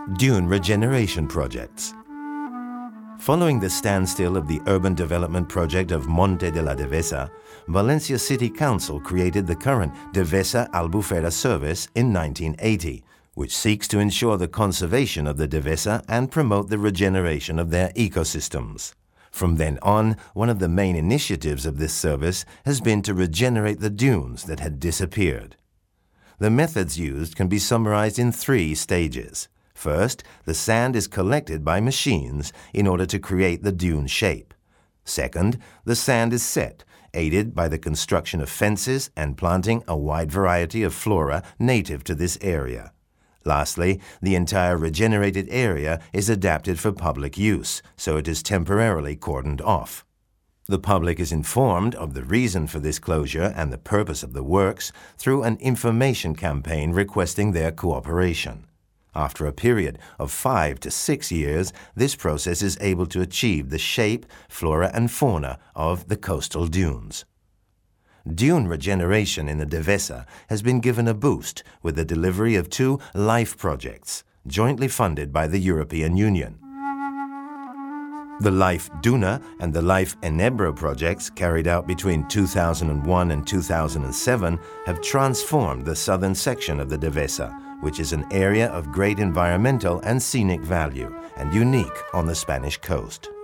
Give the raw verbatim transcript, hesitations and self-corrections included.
Dune regeneration projects. Following the standstill of the urban development project of Monte de la Devesa, Valencia City Council created the current Devesa Albufera service in nineteen eighty, which seeks to ensure the conservation of the Devesa and promote the regeneration of their ecosystems. From then on, one of the main initiatives of this service has been to regenerate the dunes that had disappeared. The methods used can be summarized in three stages. First, the sand is collected by machines in order to create the dune shape. Second, the sand is set, aided by the construction of fences and planting a wide variety of flora native to this area. Lastly, the entire regenerated area is adapted for public use, so it is temporarily cordoned off. The public is informed of the reason for this closure and the purpose of the works through an information campaign requesting their cooperation. After a period of five to six years, this process is able to achieve the shape, flora and fauna of the coastal dunes. Dune regeneration in the Devesa has been given a boost with the delivery of two LIFE projects, jointly funded by the European Union. The LIFE Duna and the LIFE Enebro projects, carried out between two thousand one and two thousand seven, have transformed the southern section of the Devesa, which is an area of great environmental and scenic value and unique on the Spanish coast.